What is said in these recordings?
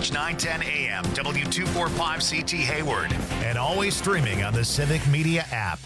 Search 910 AM W245CT Hayward. And always streaming on the Civic Media app.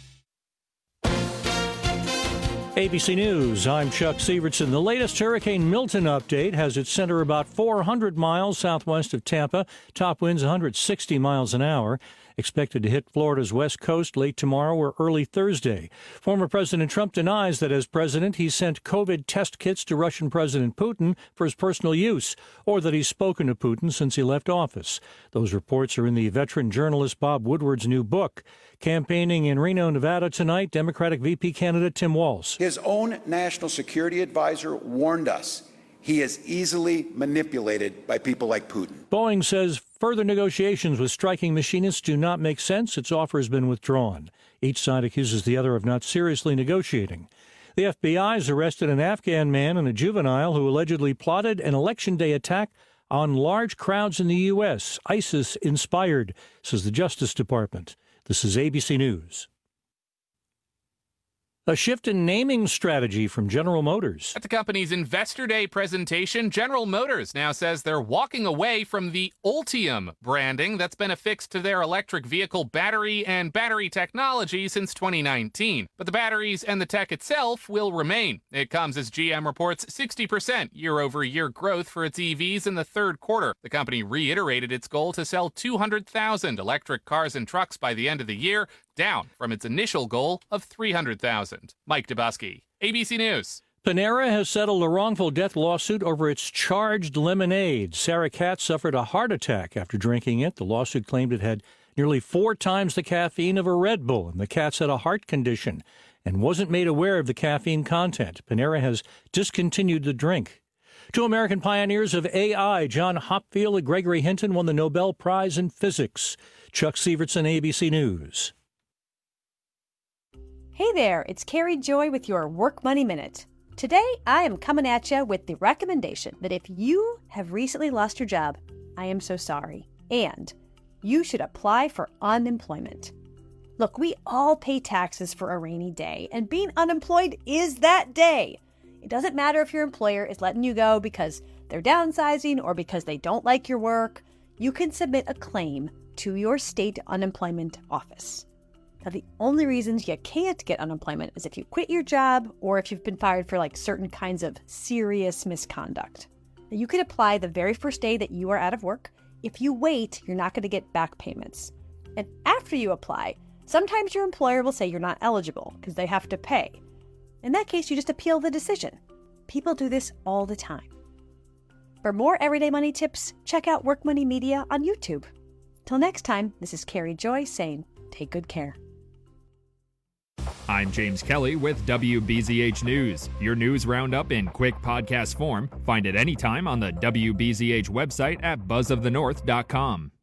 ABC News, I'm Chuck Sievertson. The latest Hurricane Milton update has its center about 400 miles southwest of Tampa. Top winds 160 miles an hour. Expected to hit Florida's west coast late tomorrow or early Thursday. Former President Trump denies that as president he sent COVID test kits to Russian President Putin for his personal use, or that he's spoken to Putin since he left office. Those reports are in the veteran journalist Bob Woodward's new book. Campaigning in Reno, Nevada tonight, Democratic VP candidate Tim Walz. His own national security advisor warned us he is easily manipulated by people like Putin. Boeing says further negotiations with striking machinists do not make sense. Its offer has been withdrawn. Each side accuses the other of not seriously negotiating. The FBI has arrested an Afghan man and a juvenile who allegedly plotted an Election Day attack on large crowds in the U.S., ISIS-inspired, says the Justice Department. This is ABC News. A shift in naming strategy from General Motors. At the company's Investor Day presentation, General Motors now says they're walking away from the Ultium branding that's been affixed to their electric vehicle battery and battery technology since 2019. But the batteries and the tech itself will remain. It comes as GM reports 60% year-over-year growth for its EVs in the third quarter. The company reiterated its goal to sell 200,000 electric cars and trucks by the end of the year, down from its initial goal of 300,000. Mike Dubusky, ABC News. Panera has settled a wrongful death lawsuit over its charged lemonade. Sarah Katz suffered a heart attack after drinking it. The lawsuit claimed it had nearly 4 times the caffeine of a Red Bull, and the Katz had a heart condition and wasn't made aware of the caffeine content. Panera has discontinued the drink. 2 American pioneers of AI, John Hopfield and Gregory Hinton, won the Nobel Prize in Physics. Chuck Sievertson, ABC News. Hey there, it's Carrie Joy with your Work Money Minute. Today, I am coming at you with the recommendation that if you have recently lost your job, I am so sorry, and you should apply for unemployment. Look, we all pay taxes for a rainy day, and being unemployed is that day. It doesn't matter if your employer is letting you go because they're downsizing or because they don't like your work. You can submit a claim to your state unemployment office. Now, the only reasons you can't get unemployment is if you quit your job or if you've been fired for certain kinds of serious misconduct. Now, you could apply the very first day that you are out of work. If you wait, you're not going to get back payments. And after you apply, sometimes your employer will say you're not eligible because they have to pay. In that case, you just appeal the decision. People do this all the time. For more everyday money tips, check out Work Money Media on YouTube. Till next time, this is Carrie Joy saying, take good care. I'm James Kelly with WBZH News. Your news roundup in quick podcast form. Find it anytime on the WBZH website at buzzofthenorth.com.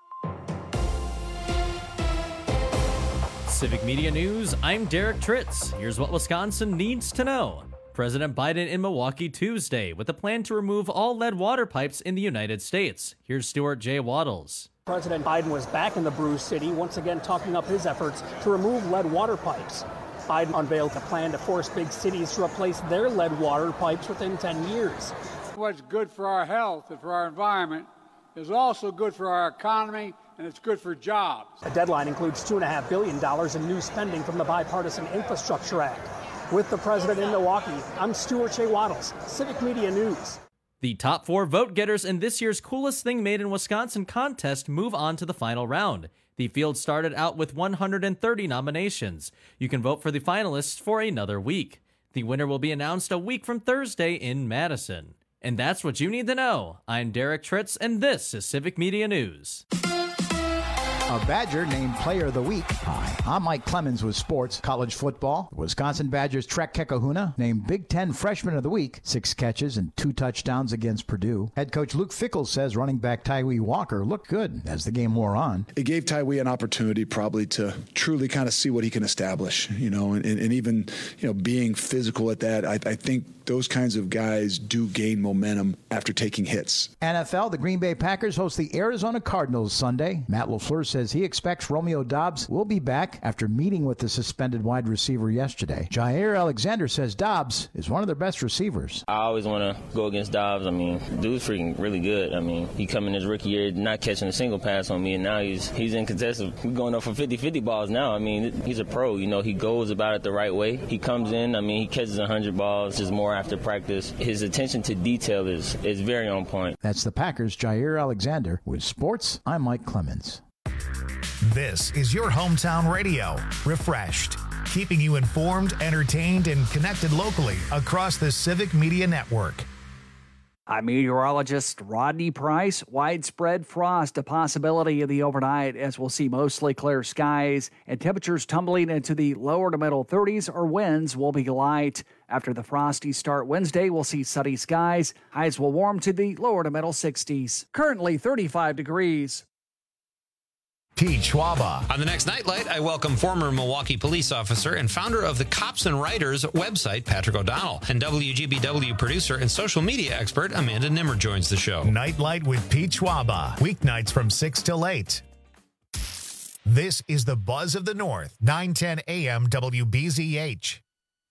Civic Media News, I'm Derek Tritz. Here's what Wisconsin needs to know. President Biden in Milwaukee Tuesday with a plan to remove all lead water pipes in the United States. Here's Stuart J. Waddles. President Biden was back in the Brew City, once again talking up his efforts to remove lead water pipes. Biden unveiled a plan to force big cities to replace their lead water pipes within 10 years. What's good for our health and for our environment is also good for our economy, and it's good for jobs. The deadline includes $2.5 billion in new spending from the Bipartisan Infrastructure Act. With the president in Milwaukee, I'm Stuart J. Waddles, Civic Media News. The top 4 vote-getters in this year's Coolest Thing Made in Wisconsin contest move on to the final round. The field started out with 130 nominations. You can vote for the finalists for another week. The winner will be announced a week from Thursday in Madison. And that's what you need to know. I'm Derek Tritz, and this is Civic Media News. A Badger named Player of the Week. Hi, I'm Mike Clemens with sports, college football. Wisconsin Badgers Trek Kekahuna named Big Ten Freshman of the Week. 6 catches and 2 touchdowns against Purdue. Head coach Luke Fickell says running back Tyree Walker looked good as the game wore on. It gave Tyree an opportunity probably to truly kind of see what he can establish, and even, being physical at that. I think those kinds of guys do gain momentum after taking hits. NFL, the Green Bay Packers host the Arizona Cardinals Sunday. Matt LaFleur says he expects Romeo Doubs will be back after meeting with the suspended wide receiver yesterday. Jair Alexander says Doubs is one of their best receivers. I always want to go against Doubs. I mean, dude's freaking really good. I mean, he come in his rookie year not catching a single pass on me, and now he's in contested. We're going up for 50-50 balls now. I mean, he's a pro. You know, he goes about it the right way. He comes in, I mean, he catches 100 balls, just more after practice. His attention to detail is very on point. That's the Packers' Jair Alexander. With sports, I'm Mike Clemens. This is your hometown radio, Refreshed, keeping you informed, entertained, and connected locally across the Civic Media Network. I'm meteorologist Rodney Price. Widespread frost a possibility in the overnight as we'll see mostly clear skies and temperatures tumbling into the lower to middle 30s or winds will be light. After the frosty start Wednesday, we'll see sunny skies. Highs will warm to the lower to middle 60s. Currently 35 degrees. Pete Schwaba. On the next Nightlight, I welcome former Milwaukee police officer and founder of the Cops and Writers website, Patrick O'Donnell. And WGBW producer and social media expert, Amanda Nimmer, joins the show. Nightlight with Pete Schwaba. Weeknights from 6 till 8. This is the Buzz of the North, 910 AM WBZH.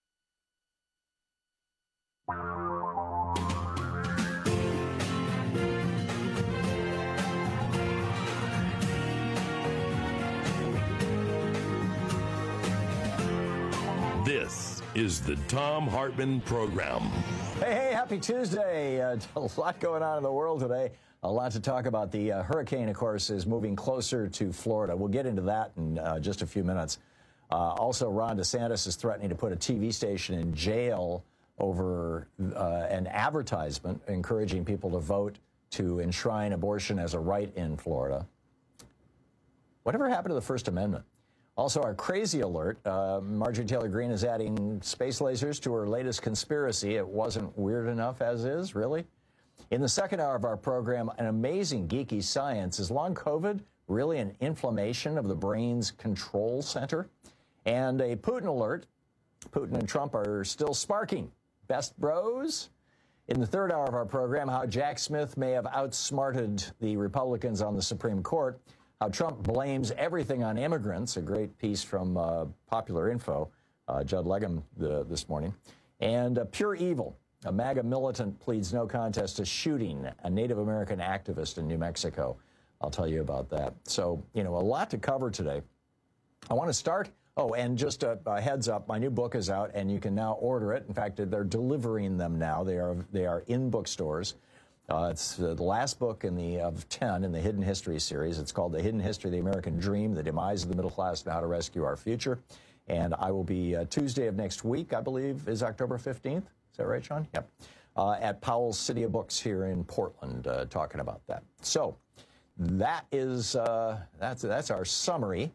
This is the Thom Hartmann Program. Hey, happy Tuesday. A lot going on in the world today. A lot to talk about. The hurricane, of course, is moving closer to Florida. We'll get into that in just a few minutes. Also, Ron DeSantis is threatening to put a TV station in jail over an advertisement encouraging people to vote to enshrine abortion as a right in Florida. Whatever happened to the First Amendment? Also, our crazy alert, Marjorie Taylor Greene is adding space lasers to her latest conspiracy. It wasn't weird enough as is, really? In the second hour of our program, an amazing geeky science. Is long COVID really an inflammation of the brain's control center? And a Putin alert. Putin and Trump are still sparking. Best bros? In the third hour of our program, how Jack Smith may have outsmarted the Republicans on the Supreme Court. How Trump blames everything on immigrants, a great piece from Popular Info, Judd Legum this morning. And Pure Evil, a MAGA militant pleads no contest to shooting a Native American activist in New Mexico. I'll tell you about that. So, a lot to cover today. I want to start. Oh, and just a heads up, my new book is out, and you can now order it. In fact, they're delivering them now. They are in bookstores. It's the last book of 10 in the Hidden History series. It's called The Hidden History of the American Dream, The Demise of the Middle Class, and How to Rescue Our Future. And I will be Tuesday of next week, I believe, is October 15th. Is that right, Sean? Yep. At Powell's City of Books here in Portland, talking about that. So that is that's our summary.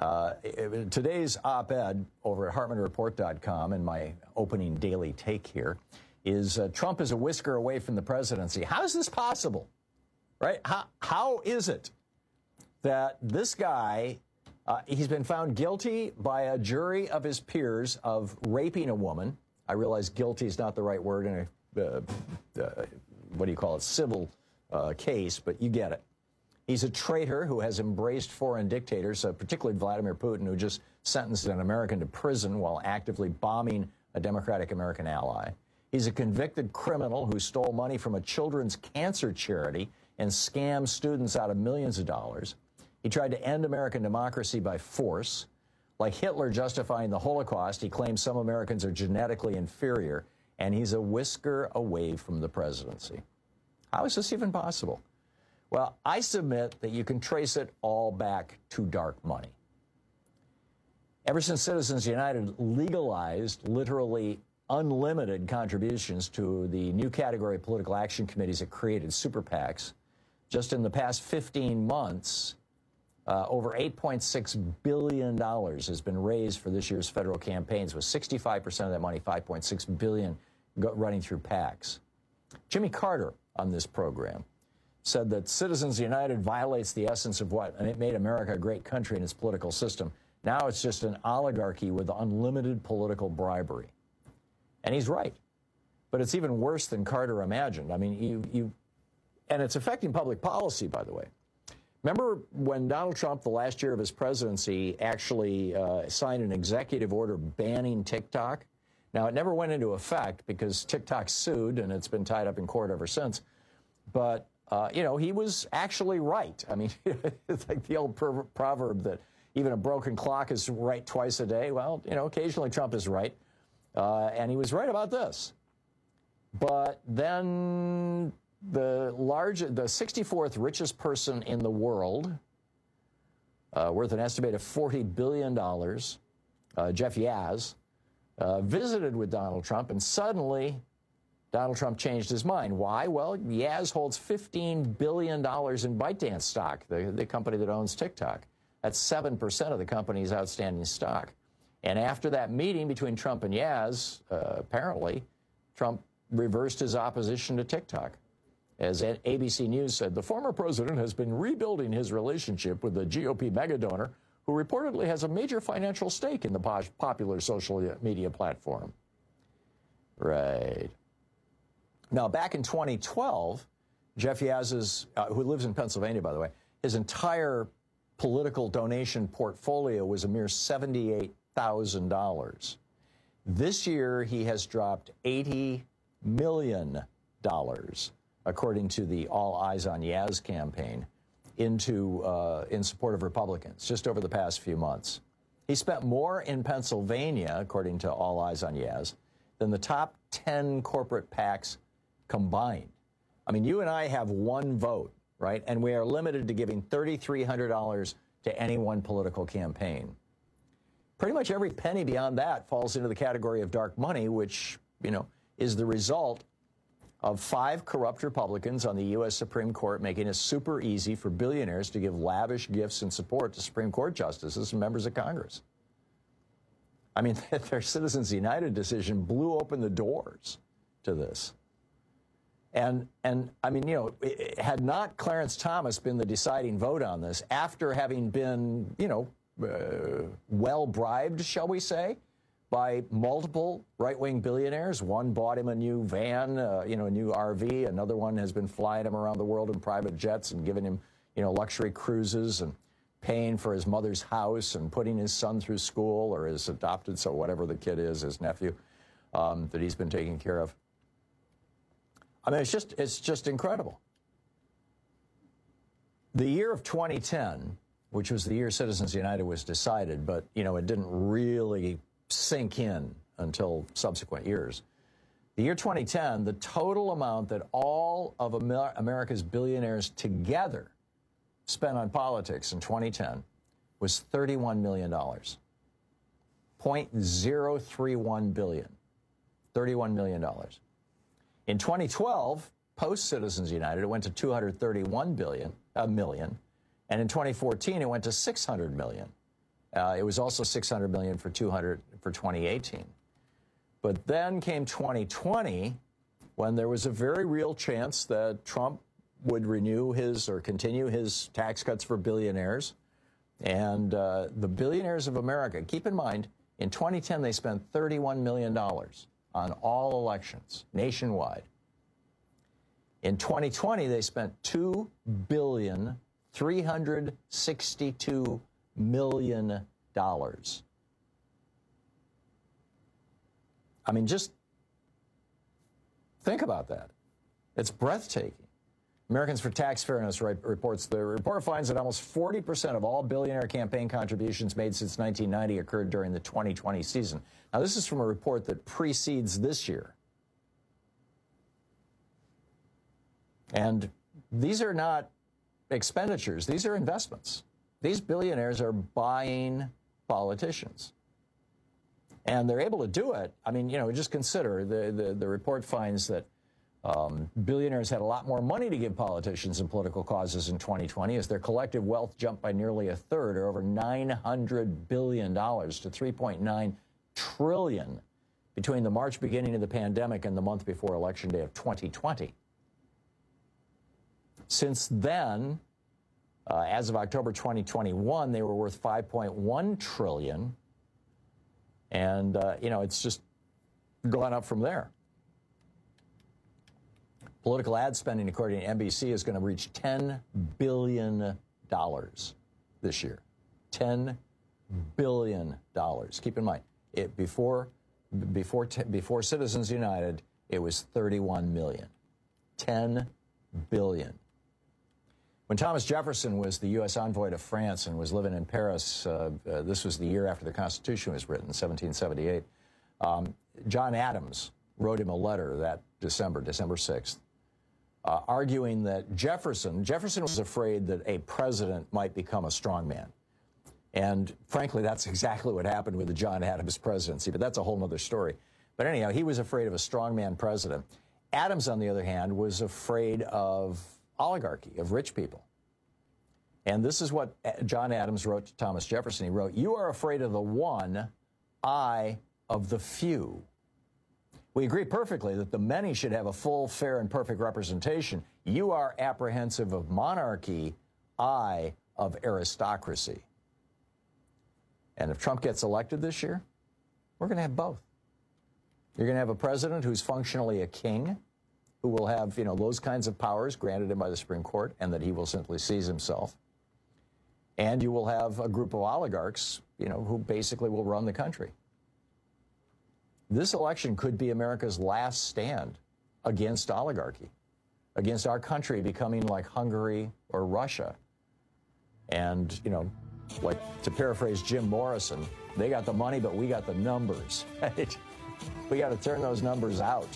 Today's op-ed over at HartmannReport.com and my opening daily take here is Trump is a whisker away from the presidency. How is this possible, right? How is it that this guy, he's been found guilty by a jury of his peers of raping a woman. I realize guilty is not the right word in a, civil case, but you get it. He's a traitor who has embraced foreign dictators, particularly Vladimir Putin, who just sentenced an American to prison while actively bombing a democratic American ally. He's a convicted criminal who stole money from a children's cancer charity and scammed students out of millions of dollars. He tried to end American democracy by force. Like Hitler justifying the Holocaust, he claims some Americans are genetically inferior, and he's a whisker away from the presidency. How is this even possible? Well, I submit that you can trace it all back to dark money. Ever since Citizens United legalized literally unlimited contributions to the new category of political action committees that created super PACs, just in the past 15 months, over $8.6 billion has been raised for this year's federal campaigns, with 65% of that money, $5.6 billion, running through PACs. Jimmy Carter on this program said that Citizens United violates the essence of what? And it made America a great country in its political system. Now it's just an oligarchy with unlimited political bribery. And he's right. But it's even worse than Carter imagined. I mean, and it's affecting public policy, by the way. Remember when Donald Trump, the last year of his presidency, actually signed an executive order banning TikTok? Now, it never went into effect because TikTok sued, and it's been tied up in court ever since. But, he was actually right. I mean, it's like the old proverb that even a broken clock is right twice a day. Well, occasionally Trump is right. And he was right about this. But then the 64th richest person in the world, worth an estimated $40 billion, Jeff Yazd, visited with Donald Trump, and suddenly Donald Trump changed his mind. Why? Well, Yazd holds $15 billion in ByteDance stock, the company that owns TikTok. That's 7% of the company's outstanding stock. And after that meeting between Trump and Yazd, apparently, Trump reversed his opposition to TikTok. As ABC News said, the former president has been rebuilding his relationship with the GOP megadonor, who reportedly has a major financial stake in the popular social media platform. Right. Now, back in 2012, Jeff Yazd, who lives in Pennsylvania, by the way, his entire political donation portfolio was a mere $78,000. This year, he has dropped $80 million, according to the All Eyes on Yazd campaign, in support of Republicans, just over the past few months. He spent more in Pennsylvania, according to All Eyes on Yazd, than the top 10 corporate PACs combined. I mean, you and I have one vote, right? And we are limited to giving $3,300 to any one political campaign. Pretty much every penny beyond that falls into the category of dark money, which, is the result of 5 corrupt Republicans on the U.S. Supreme Court making it super easy for billionaires to give lavish gifts and support to Supreme Court justices and members of Congress. I mean, their Citizens United decision blew open the doors to this. And I mean, had not Clarence Thomas been the deciding vote on this, after having been, well bribed, shall we say, by multiple right-wing billionaires. One bought him a new van, a new RV. Another one has been flying him around the world in private jets and giving him, luxury cruises and paying for his mother's house and putting his son through school, or his adopted, so whatever the kid is, his nephew, that he's been taking care of. I mean, it's just incredible. The year of 2010, which was the year Citizens United was decided, but, it didn't really sink in until subsequent years. The year 2010, the total amount that all of America's billionaires together spent on politics in 2010 was $31 million. $0.031 billion. $31 million. In 2012, post-Citizens United, it went to $231 million. And in 2014, it went to $600 million. It was also $600 million for 2018. But then came 2020, when there was a very real chance that Trump would renew continue his tax cuts for billionaires. And the billionaires of America, keep in mind, in 2010, they spent $31 million on all elections nationwide. In 2020, they spent $2,362 million. I mean, just think about that. It's breathtaking. Americans for Tax Fairness reports the report finds that almost 40% of all billionaire campaign contributions made since 1990 occurred during the 2020 season. Now, this is from a report that precedes this year. And these are not expenditures. These are investments. These billionaires are buying politicians. And they're able to do it. I mean, just consider the report finds that billionaires had a lot more money to give politicians and political causes in 2020 as their collective wealth jumped by nearly a third, or over $900 billion to $3.9 trillion between the March beginning of the pandemic and the month before Election Day of 2020. Since then, as of October 2021, they were worth $5.1 trillion. And, it's just gone up from there. Political ad spending, according to NBC, is going to reach $10 billion this year. $10 billion. Keep in mind, before Citizens United, it was $31 million. $10 billion. When Thomas Jefferson was the U.S. envoy to France and was living in Paris, this was the year after the Constitution was written, 1778, John Adams wrote him a letter that December 6th, arguing that Jefferson was afraid that a president might become a strongman. And frankly, that's exactly what happened with the John Adams presidency, but that's a whole other story. But anyhow, he was afraid of a strongman president. Adams, on the other hand, was afraid of oligarchy, of rich people. And this is what John Adams wrote to Thomas Jefferson. He wrote, "You are afraid of the one, I of the few." We agree perfectly that the many should have a full, fair, and perfect representation. You are apprehensive of monarchy, I of aristocracy. And if Trump gets elected this year, we're going to have both. You're going to have a president who's functionally a king, who will have, those kinds of powers granted him by the Supreme Court, and that he will simply seize himself. And you will have a group of oligarchs, who basically will run the country. This election could be America's last stand against oligarchy, against our country becoming like Hungary or Russia. And, like to paraphrase Jim Morrison, they got the money, but we got the numbers. Right? We got to turn those numbers out.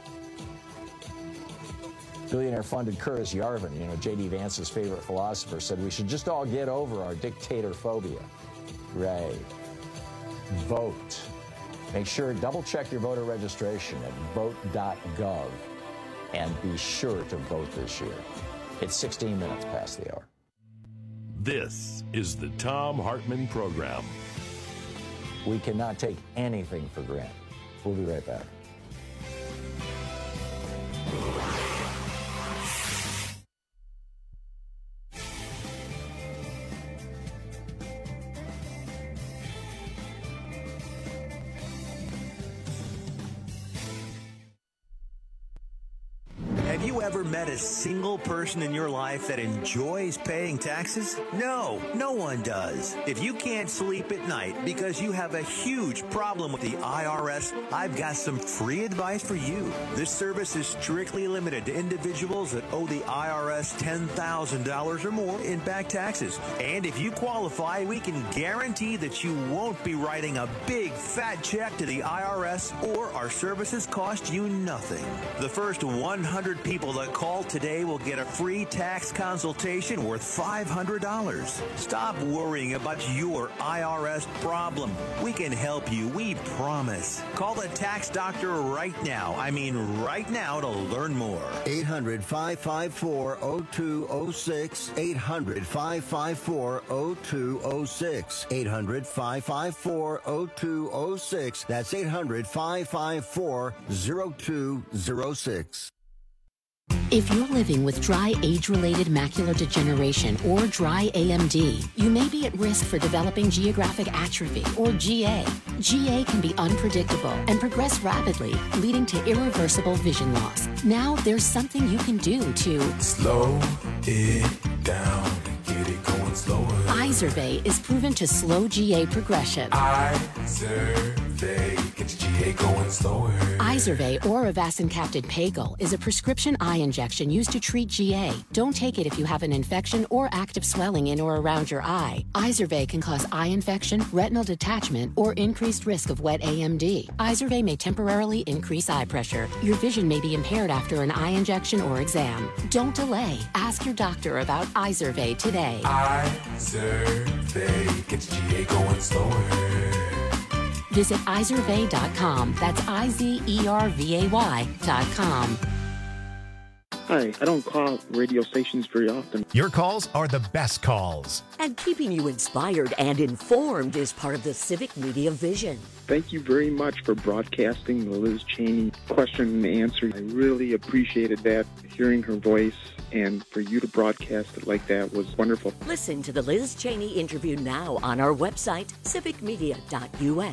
Billionaire-funded Curtis Yarvin, J.D. Vance's favorite philosopher, said we should just all get over our dictator phobia. Right. Vote. Make sure, double-check your voter registration at vote.gov and be sure to vote this year. It's 16 minutes past the hour. This is the Thom Hartmann Program. We cannot take anything for granted. We'll be right back. Have you ever met a single person in your life that enjoys paying taxes? No, no one does. If you can't sleep at night because you have a huge problem with the IRS, I've got some free advice for you. This service is strictly limited to individuals that owe the IRS $10,000 or more in back taxes. And if you qualify, we can guarantee that you won't be writing a big fat check to the IRS, or our services cost you nothing. The first 100 people that call today will get a free tax consultation worth $500. Stop worrying about your IRS problem. We can help you, we promise. Call the tax doctor right now. I mean right now, to learn more. 800-554-0206. 800-554-0206. 800-554-0206. That's 800-554-0206. If you're living with dry age-related macular degeneration or dry AMD, you may be at risk for developing geographic atrophy or GA. GA can be unpredictable and progress rapidly, leading to irreversible vision loss. Now there's something you can do to slow it down, get it going slower. Izervay is proven to slow GA progression. Izervay gets GA going slower. Izervay or avacincaptad pegol is a prescription eye injection used to treat GA. Don't take it if you have an infection or active swelling in or around your eye. Izervay can cause eye infection, retinal detachment, or increased risk of wet AMD. Izervay may temporarily increase eye pressure. Your vision may be impaired after an eye injection or exam. Don't delay. Ask your doctor about Izervay today. Izervay gets GA going slower. Visit Izervay.com. That's IZERVAY.com. Hi, I don't call radio stations very often. Your calls are the best calls. And keeping you inspired and informed is part of the Civic Media vision. Thank you very much for broadcasting the Liz Cheney question and answer. I really appreciated that, hearing her voice, and for you to broadcast it like that was wonderful. Listen to the Liz Cheney interview now on our website, civicmedia.us.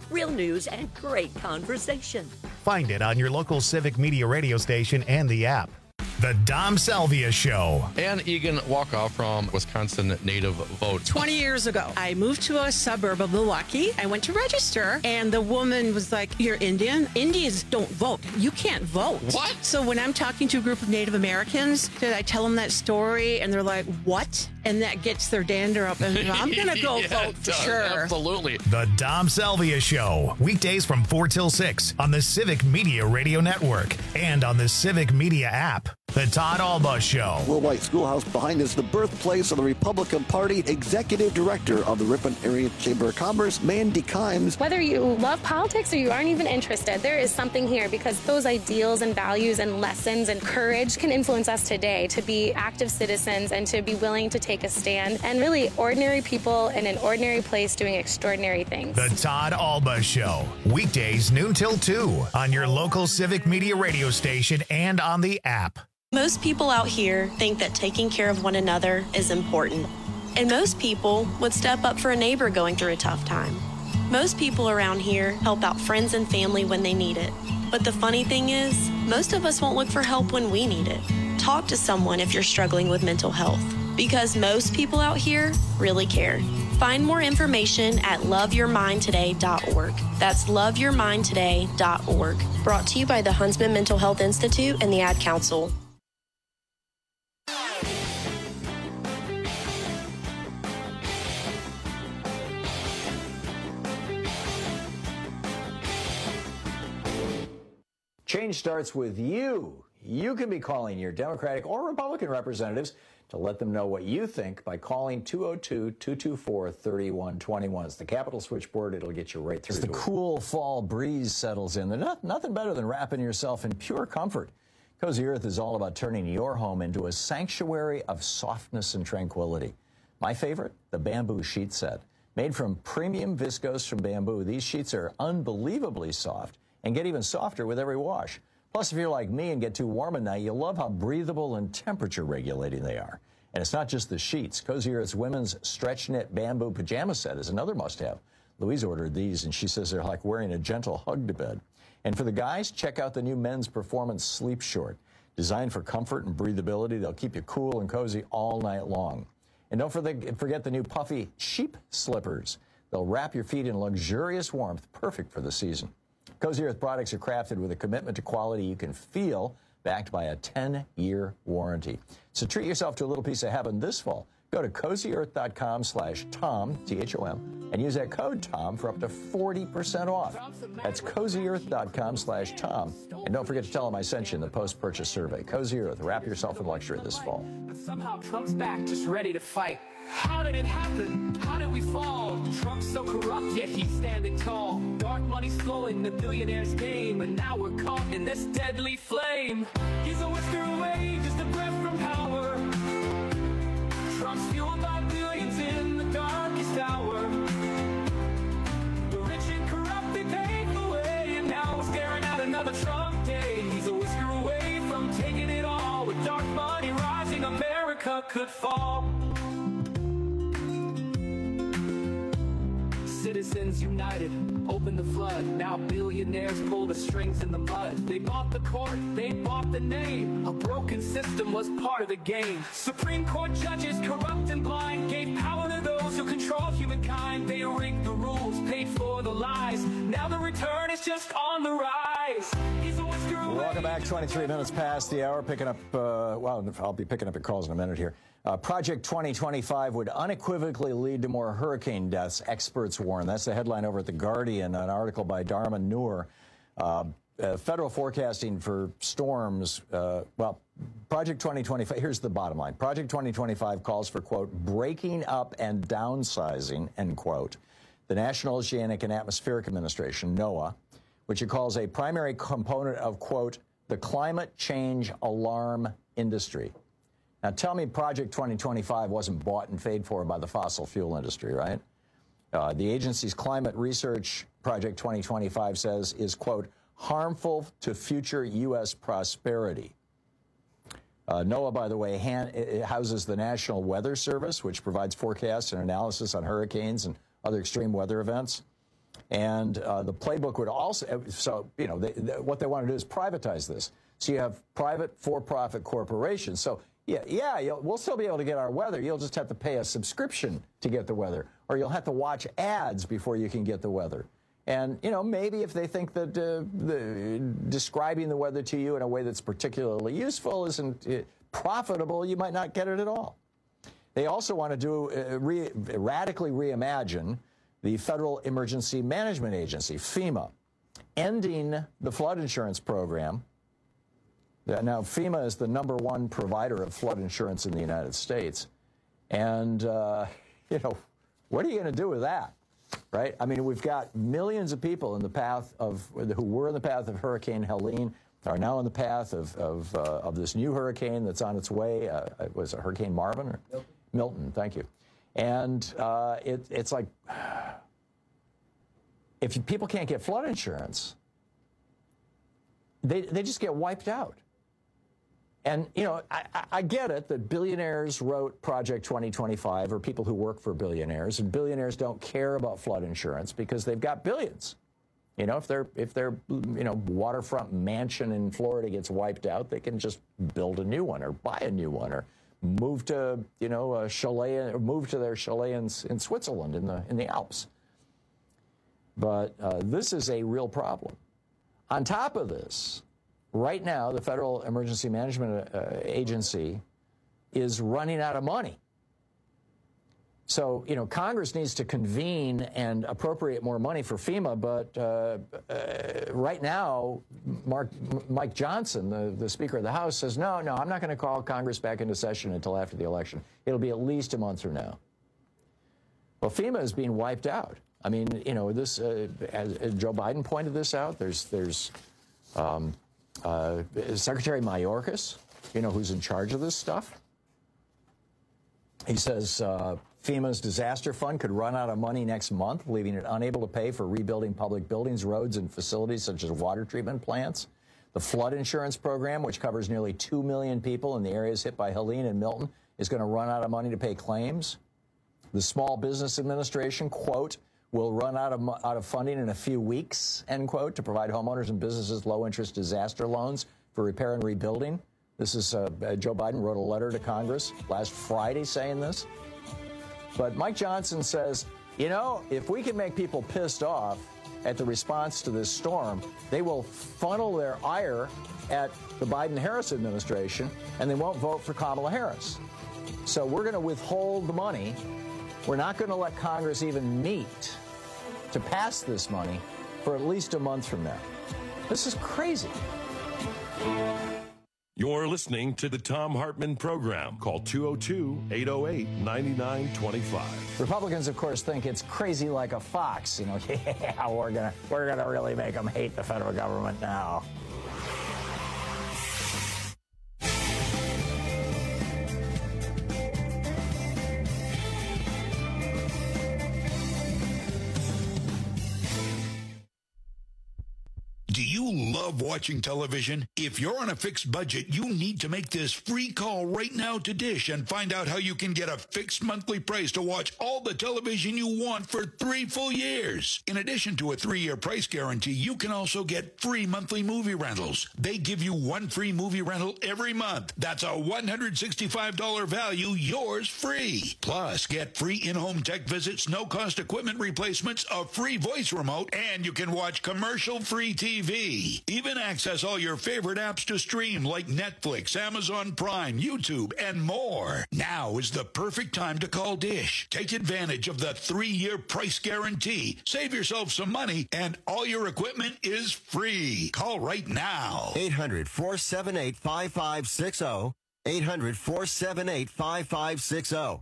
real news, and great conversation. Find it on your local Civic Media radio station and the app. The Dom Salvia Show. Ann Egan Walkoff from Wisconsin Native Vote. 20 years ago, I moved to a suburb of Milwaukee. I went to register, and the woman was like, "You're Indian? Indians don't vote. You can't vote." What? So when I'm talking to a group of Native Americans, I tell them that story, and they're like, "What?" And that gets their dander up, and I'm going to go vote for sure. Absolutely. The Dom Salvia Show. Weekdays from 4 till 6 on the Civic Media Radio Network and on the Civic Media app. The Todd Alba Show. Worldwide Schoolhouse behind is the birthplace of the Republican Party. Executive Director of the Ripon Area Chamber of Commerce, Mandy Kimes. Whether you love politics or you aren't even interested, there is something here because those ideals and values and lessons and courage can influence us today to be active citizens and to be willing to take a stand and really ordinary people in an ordinary place doing extraordinary things. The Todd Alba Show. Weekdays noon till 2 on your local Civic Media radio station and on the app. Most people out here think that taking care of one another is important. And most people would step up for a neighbor going through a tough time. Most people around here help out friends and family when they need it. But the funny thing is, most of us won't look for help when we need it. Talk to someone if you're struggling with mental health, because most people out here really care. Find more information at loveyourmindtoday.org. That's loveyourmindtoday.org. Brought to you by the Huntsman Mental Health Institute and the Ad Council. Change starts with you. You can be calling your Democratic or Republican representatives to let them know what you think by calling 202-224-3121. It's the Capital Switchboard. It'll get you right through. As the cool fall breeze settles in, there's nothing better than wrapping yourself in pure comfort. Cozy Earth is all about turning your home into a sanctuary of softness and tranquility. My favorite, the bamboo sheet set. Made from premium viscose from bamboo, these sheets are unbelievably soft and get even softer with every wash. Plus, if you're like me and get too warm at night, you'll love how breathable and temperature regulating they are. And it's not just the sheets. Cozy Earth's women's stretch knit bamboo pajama set is another must-have. Louise ordered these, and she says they're like wearing a gentle hug to bed. And for the guys, check out the new men's Performance Sleep Short. Designed for comfort and breathability, they'll keep you cool and cozy all night long. And don't forget the new puffy sheep slippers. They'll wrap your feet in luxurious warmth, perfect for the season. Cozy Earth products are crafted with a commitment to quality you can feel, backed by a 10-year warranty. So treat yourself to a little piece of heaven this fall. Go to CozyEarth.com/Tom, T-H-O-M, and use that code TOM for up to 40% off. That's CozyEarth.com/Tom. And don't forget to tell them I sent you in the post-purchase survey. Cozy Earth, wrap yourself in luxury this fall. But somehow Trump's back, just ready to fight. How did it happen? How did we fall? Trump's so corrupt, yet he's standing tall. Dark money slowing the billionaire's game, and now we're caught in this deadly flame. He's a whisker away, just a breath from power. Trump's fueled by billions in the darkest hour. The rich and corrupt, they paved the way, and now we're staring at another Trump day. He's a whisker away from taking it all. With dark money rising, America could fall. Citizens united, open the flood. Now billionaires pull the strings in the mud. They bought the court, they bought the name. A broken system was part of the game. Supreme Court judges, corrupt and blind, gave power to those who control humankind. They rigged the rules, paid for the lies. Now the return is just on the rise. He's a whisker away. Welcome back. 23 minutes past the hour. Picking up, I'll be picking up your calls in a minute here. Project 2025 would unequivocally lead to more hurricane deaths, experts warn. That's the headline over at The Guardian, an article by Dharma Noor. Federal forecasting for storms, Project 2025, here's the bottom line. Project 2025 calls for, quote, breaking up and downsizing, end quote, the National Oceanic and Atmospheric Administration, NOAA, which it calls a primary component of, quote, the climate change alarm industry. Now, tell me Project 2025 wasn't bought and paid for by the fossil fuel industry, right? The agency's climate research, Project 2025 says, is, quote, harmful to future U.S. prosperity. NOAA, by the way, it houses the National Weather Service, which provides forecasts and analysis on hurricanes and other extreme weather events. And the playbook would also, so, you know, what they want to do is privatize this. So you have private for-profit corporations. So, we'll still be able to get our weather. You'll just have to pay a subscription to get the weather. Or you'll have to watch ads before you can get the weather. And, you know, maybe if they think that describing the weather to you in a way that's particularly useful isn't profitable, you might not get it at all. They also want to do radically reimagine the Federal Emergency Management Agency, FEMA, ending the flood insurance program. Now, FEMA is the #1 provider of flood insurance in the United States. And, you know, what are you going to do with that, right? I mean, we've got millions of people in the path of, who were in the path of Hurricane Helene, are now in the path of this new hurricane that's on its way. Was it Hurricane Marvin? Or? Milton, thank you. And it's like, if people can't get flood insurance, they just get wiped out. And, you know, I get it that billionaires wrote Project 2025, or people who work for billionaires, and billionaires don't care about flood insurance because they've got billions. You know, if their you know, waterfront mansion in Florida gets wiped out, they can just build a new one or buy a new one or move to, you know, a chalet, or move to their chalet in Switzerland in the Alps. But this is a real problem. On top of this, right now, the Federal Emergency Management Agency is running out of money. So, you know, Congress needs to convene and appropriate more money for FEMA, but right now, Mike Johnson, the Speaker of the House, says, no, I'm not going to call Congress back into session until after the election. It'll be at least a month from now. Well, FEMA is being wiped out. I mean, you know, this, as Joe Biden pointed this out, there's Secretary Mayorkas, you know, who's in charge of this stuff. He says FEMA's disaster fund could run out of money next month, leaving it unable to pay for rebuilding public buildings, roads, and facilities such as water treatment plants. The flood insurance program, which covers nearly 2 million people in the areas hit by Helene and Milton, is going to run out of money to pay claims. The Small Business Administration, quote, will run out of funding in a few weeks, end quote, to provide homeowners and businesses low-interest disaster loans for repair and rebuilding. This is Joe Biden wrote a letter to Congress last Friday saying this. But Mike Johnson says, you know, if we can make people pissed off at the response to this storm, they will funnel their ire at the Biden-Harris administration, and they won't vote for Kamala Harris. So we're going to withhold the money. We're not going to let Congress even meet to pass this money for at least a month from now. This is crazy. You're listening to the Thom Hartmann Program. Call 202-808-9925. Republicans, of course, think it's crazy like a fox. You know, yeah, we're gonna really make them hate the federal government now. Love watching television? If you're on a fixed budget, you need to make this free call right now to Dish and find out how you can get a fixed monthly price to watch all the television you want for 3 full years. In addition to a 3-year price guarantee, you can also get free monthly movie rentals. They give you 1 free movie rental every month. That's a $165 value, yours free. Plus, get free in-home tech visits, no-cost equipment replacements, a free voice remote, and you can watch commercial-free TV. Even access all your favorite apps to stream like Netflix, Amazon Prime, YouTube, and more. Now is the perfect time to call Dish. Take advantage of the 3-year price guarantee. Save yourself some money, and all your equipment is free. Call right now. 800-478-5560. 800-478-5560.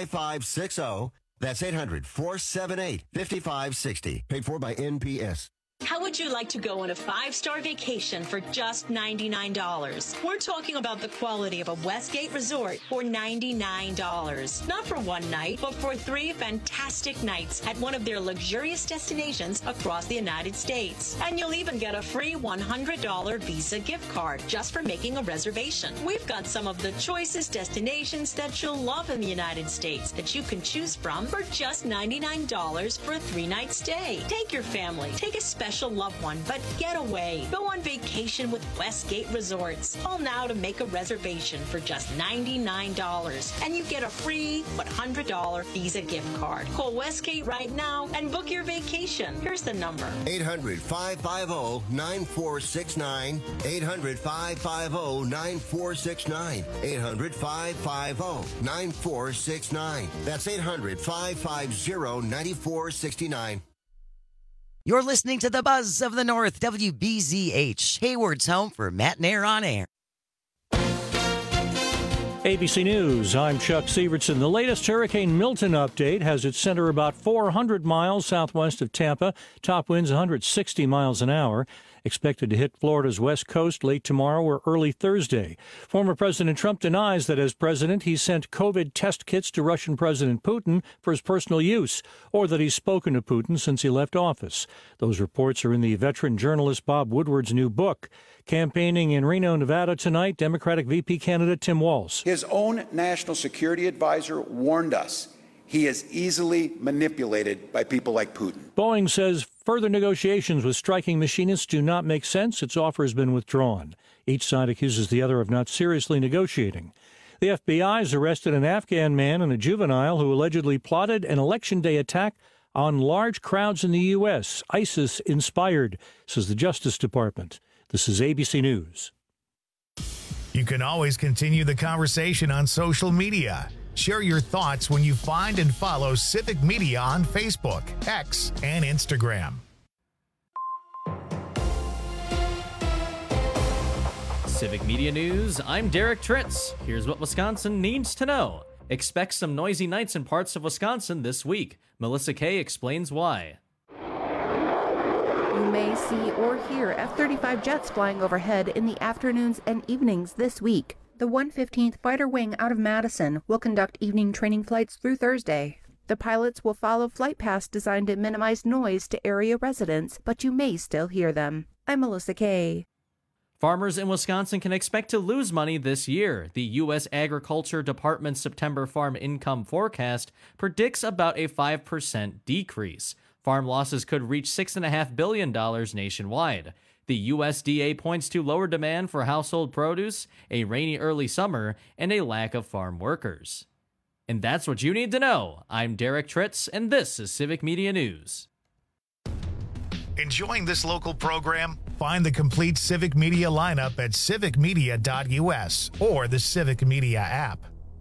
800-478-5560. That's 800-478-5560. Paid for by NPS. How would you like to go on a 5-star vacation for just $99? We're talking about the quality of a Westgate resort for $99. Not for one night, but for 3 fantastic nights at one of their luxurious destinations across the United States. And you'll even get a free $100 Visa gift card just for making a reservation. We've got some of the choicest destinations that you'll love in the United States that you can choose from for just $99 for a 3-night stay. Take your family, take a special loved one, but get away. Go on vacation with Westgate Resorts. Call now to make a reservation for just $99, and you get a free $100 Visa gift card. Call Westgate right now and book your vacation. Here's the number. 800-550-9469. 800-550-9469. 800-550-9469. That's 800-550-9469. You're listening to the Buzz of the North, WBZH, Hayward's home for Matt Nair on Air. ABC News, I'm Chuck Sievertson. The latest Hurricane Milton update has its center about 400 miles southwest of Tampa. Top winds 160 miles an hour. Expected to hit Florida's west coast late tomorrow or early Thursday. Former President Trump denies that as president he sent COVID test kits to Russian President Putin for his personal use, or that he's spoken to Putin since he left office. Those reports are in the veteran journalist Bob Woodward's new book. Campaigning in Reno, Nevada tonight, Democratic VP candidate Tim Walz. His own national security advisor warned us he is easily manipulated by people like Putin. Boeing says further negotiations with striking machinists do not make sense. Its offer has been withdrawn. Each side accuses the other of not seriously negotiating. The FBI has arrested an Afghan man and a juvenile who allegedly plotted an Election Day attack on large crowds in the U.S., ISIS-inspired, says the Justice Department. This is ABC News. You can always continue the conversation on social media. Share your thoughts when you find and follow Civic Media on Facebook, X, and Instagram. Civic Media News, I'm Derek Tritz. Here's what Wisconsin needs to know. Expect some noisy nights in parts of Wisconsin this week. Melissa Kay explains why. You may see or hear F-35 jets flying overhead in the afternoons and evenings this week. The 115th Fighter Wing out of Madison will conduct evening training flights through Thursday. The pilots will follow flight paths designed to minimize noise to area residents, but you may still hear them. I'm Melissa Kay. Farmers in Wisconsin can expect to lose money this year. The U.S. Agriculture Department's September farm income forecast predicts about a 5% decrease. Farm losses could reach $6.5 billion nationwide. The USDA points to lower demand for household produce, a rainy early summer, and a lack of farm workers. And that's what you need to know. I'm Derek Tritz, and this is Civic Media News. Enjoying this local program? Find the complete Civic Media lineup at civicmedia.us or the Civic Media app.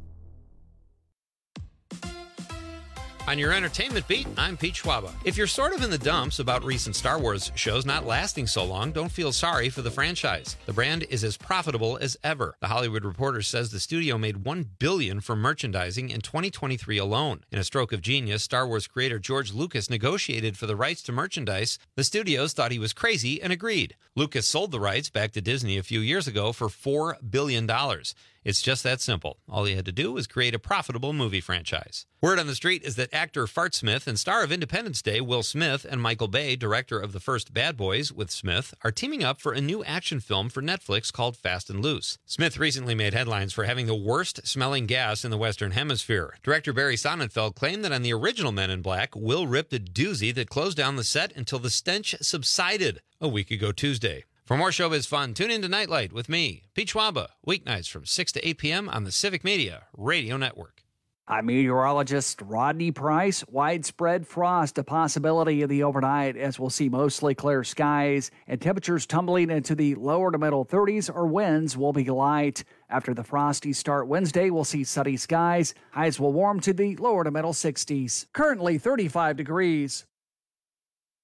On your entertainment beat, I'm Pete Schwaba. If you're sort of in the dumps about recent Star Wars shows not lasting so long, don't feel sorry for the franchise. The brand is as profitable as ever. The Hollywood Reporter says the studio made $1 billion from merchandising in 2023 alone. In a stroke of genius, Star Wars creator George Lucas negotiated for the rights to merchandise. The studios thought he was crazy and agreed. Lucas sold the rights back to Disney a few years ago for $4 billion. It's just that simple. All he had to do was create a profitable movie franchise. Word on the street is that actor Fart Smith and star of Independence Day, Will Smith, and Michael Bay, director of the first Bad Boys with Smith, are teaming up for a new action film for Netflix called Fast and Loose. Smith recently made headlines for having the worst smelling gas in the Western Hemisphere. Director Barry Sonnenfeld claimed that on the original Men in Black, Will ripped a doozy that closed down the set until the stench subsided a week ago Tuesday. For more showbiz fun, tune in to Nightlight with me, Pete Schwaba, weeknights from 6 to 8 p.m. on the Civic Media Radio Network. I'm meteorologist Rodney Price. Widespread frost, a possibility of the overnight as we'll see mostly clear skies and temperatures tumbling into the lower to middle 30s or winds will be light. After the frosty start Wednesday, we'll see sunny skies. Highs will warm to the lower to middle 60s. Currently 35 degrees.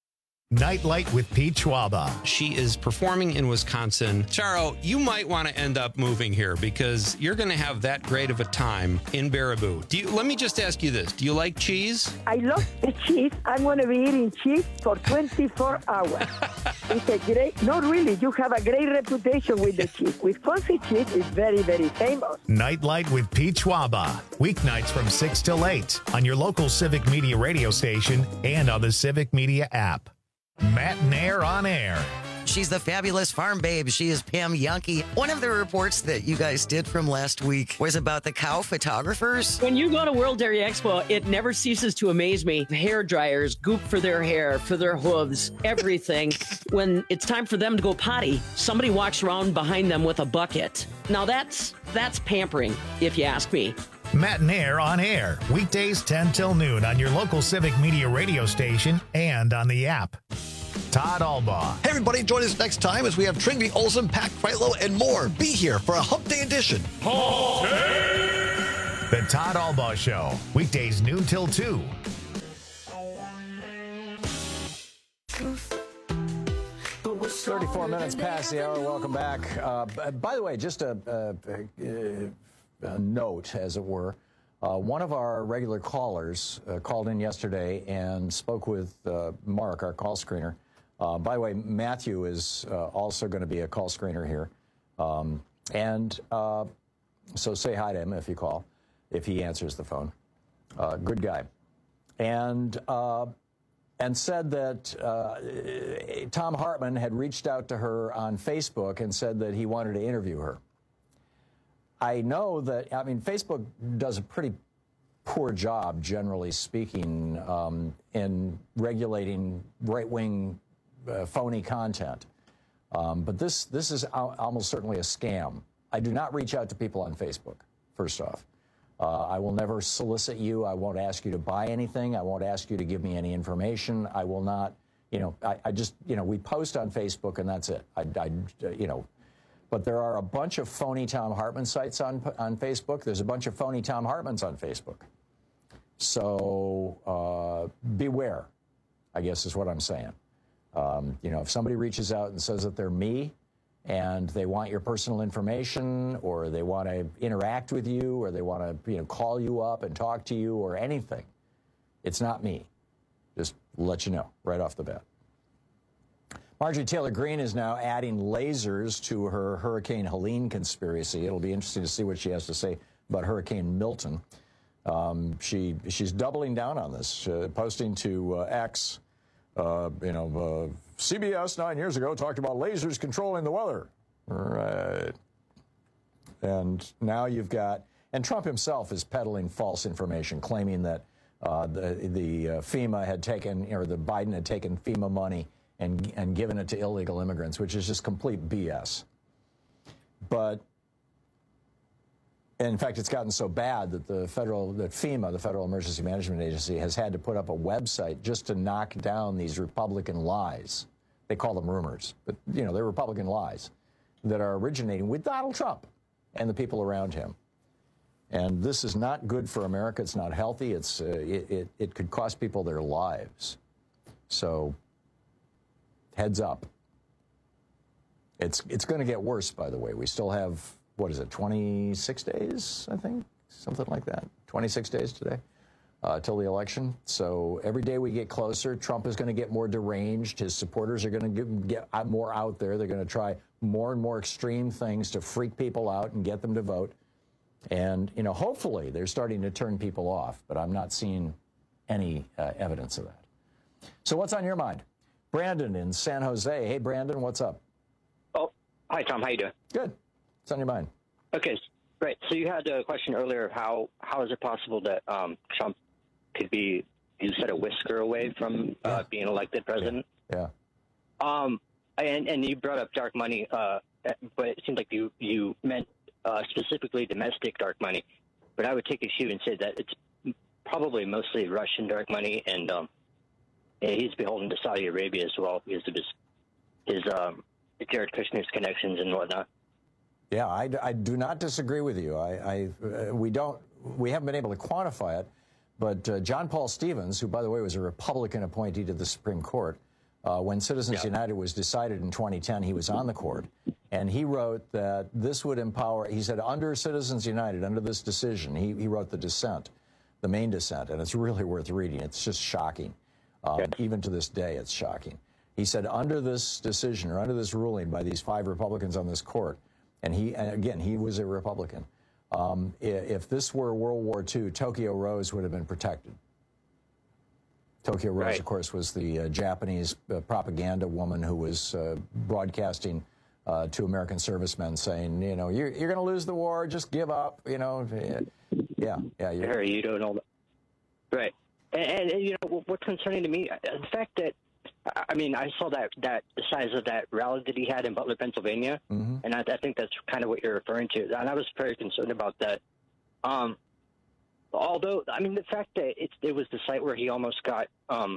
Nightlight with Pete Schwaba. She is performing in Wisconsin. Charo, you might want to end up moving here because you're going to have that great of a time in Baraboo. Let me just ask you this. Do you like cheese? I love the cheese. I'm going to be eating cheese for 24 hours. It's a great, no, really, you have a great reputation with the cheese. Wisconsin cheese is very, very famous. Nightlight with Pete Schwaba. Weeknights from 6 till 8 on your local Civic Media radio station and on the Civic Media app. Matt Nair on air. She's the fabulous farm babe. She is Pam Yankee. One of the reports that you guys did from last week was about the cow photographers. When you go to World Dairy Expo, it never ceases to amaze me. Hair dryers, goop for their hair, for their hooves, everything. When it's time for them to go potty, somebody walks around behind them with a bucket. Now that's pampering, if you ask me. Matt Nair on air. Weekdays 10 till noon on your local Civic Media radio station and on the app. Todd Albaugh. Hey, everybody, join us next time as we have Trinity Olsen, Pat Kreitlow, and more. Be here for a Hump Day edition. Hump Day! The Todd Albaugh Show. Weekdays noon till 2. 34 minutes past the hour. Welcome back. By the way, just a note, as it were. One of our regular callers called in yesterday and spoke with Mark, our call screener. By the way, Matthew is also going to be a call screener here. So say hi to him if you call, if he answers the phone. Good guy. And said that Thom Hartmann had reached out to her on Facebook and said that he wanted to interview her. I know that, Facebook does a pretty poor job, generally speaking, in regulating right-wing phony content. But this is almost certainly a scam. I do not reach out to people on Facebook, first off. I will never solicit you. I won't ask you to buy anything. I won't ask you to give me any information. I will not, I just, we post on Facebook and that's it. But there are a bunch of phony Thom Hartmann sites on Facebook. There's a bunch of phony Thom Hartmanns on Facebook. So beware, I guess is what I'm saying. If somebody reaches out and says that they're me and they want your personal information or they want to interact with you or they want to call you up and talk to you or anything, it's not me. Just let you know right off the bat. Marjorie Taylor Greene is now adding lasers to her Hurricane Helene conspiracy. It'll be interesting to see what she has to say about Hurricane Milton. She's doubling down on this, posting to X, CBS 9 years ago talked about lasers controlling the weather. Right. And now you've got, and Trump himself is peddling false information, claiming that the FEMA had taken, or the Biden had taken FEMA money and given it to illegal immigrants, which is just complete BS. But in fact, it's gotten so bad that FEMA, the Federal Emergency Management Agency, has had to put up a website just to knock down these Republican lies. They call them rumors, but they're Republican lies that are originating with Donald Trump and the people around him. And this is not good for America. It's not healthy. It could cost people their lives. So heads up. It's going to get worse, by the way. We still have, 26 days, I think? Something like that. 26 days today till the election. So every day we get closer, Trump is going to get more deranged. His supporters are going to get more out there. They're going to try more and more extreme things to freak people out and get them to vote. And, hopefully they're starting to turn people off, but I'm not seeing any evidence of that. So what's on your mind? Brandon in San Jose. Hey, Brandon, what's up? Oh, hi, Tom. How you doing? Good. What's on your mind? Okay, great. So you had a question earlier of how is it possible that Trump could be, you said, a whisker away from being elected president? Yeah. And you brought up dark money, but it seems like you meant specifically domestic dark money. But I would take issue and say that it's probably mostly Russian dark money, and he's beholden to Saudi Arabia as well because of his Jared Kushner's connections and whatnot. Yeah, I do not disagree with you. We haven't been able to quantify it, but John Paul Stevens, who, by the way, was a Republican appointee to the Supreme Court, When Citizens United was decided in 2010, he was on the court, and he wrote that this would empower, he said, under Citizens United, under this decision, he wrote the dissent, the main dissent, and it's really worth reading. It's just shocking. Even to this day, it's shocking. He said, under this decision, or under this ruling by these 5 Republicans on this court, and again, he was a Republican, if this were World War II, Tokyo Rose would have been protected. Tokyo Rose, of course, was the Japanese propaganda woman who was broadcasting to American servicemen saying, you know, you're going to lose the war, just give up, you know. Harry, you don't know that. Right. And you know, what's concerning to me, the fact that, I mean, I saw that the size of that rally that he had in Butler, Pennsylvania, and I think that's kind of what you're referring to. And I was very concerned about that. Although, I mean, the fact that it was the site where he almost got